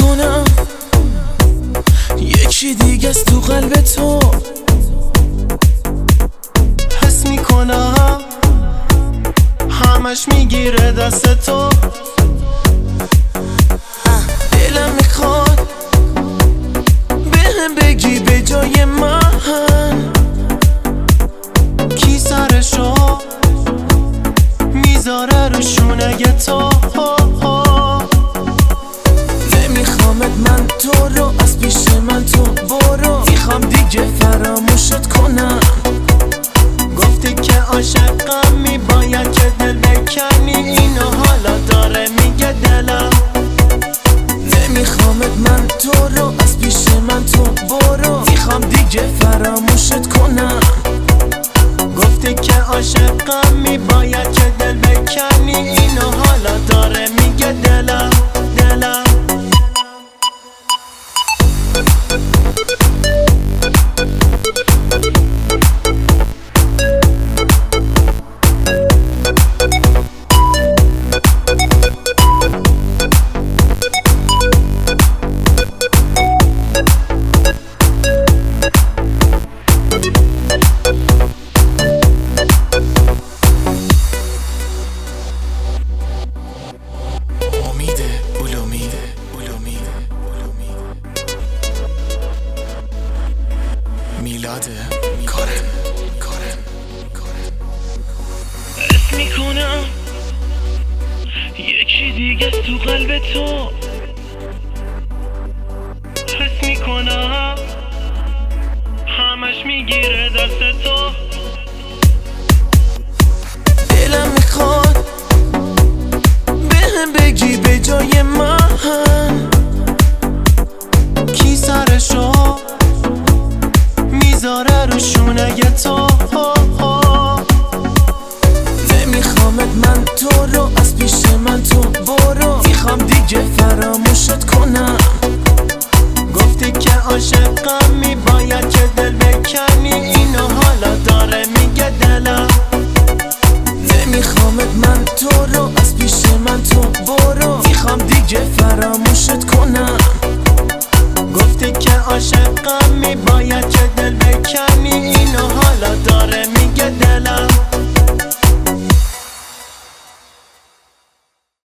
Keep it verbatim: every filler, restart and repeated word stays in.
میکنم یکی دیگه است تو قلب تو. حس میکنم همش میگیره دست تو. دلم میخواد بهم بگی به جای من کی سرشو میذاره رو شونه تو. نمیخوامت من تو رو از پیش من تو برو. میخوام دیگه فراموشت کنم. گفتی که عاشقم میباید که دل بکنی، اینو حالا داره میگه دلم. نمیخوامت من تو رو از پیش من تو برو. میخوام دیگه فراموشت کنم. گفتی که عاشقم میباید که دل بکنی، اینو حالا داره میگه دلم دلم. میلاده کارم کارم کارم حس میکنم یکی دیگه است تو قلب تو. حس میکنم همش میگیره دست تو. دلم میخواد بهم بگی به جای من کی سرشو میذاره رو شونه تو. نمیخوامت من تو رو از پیش من تو برو. میخوام دیگه فراموشت کنم. گفتی که عاشقم میباید که دل بکنی، اینو حالا داره میگه دلم. نمیخوامت من تو رو از پیش من تو برو. میخوام دیگه فراموشت کنم.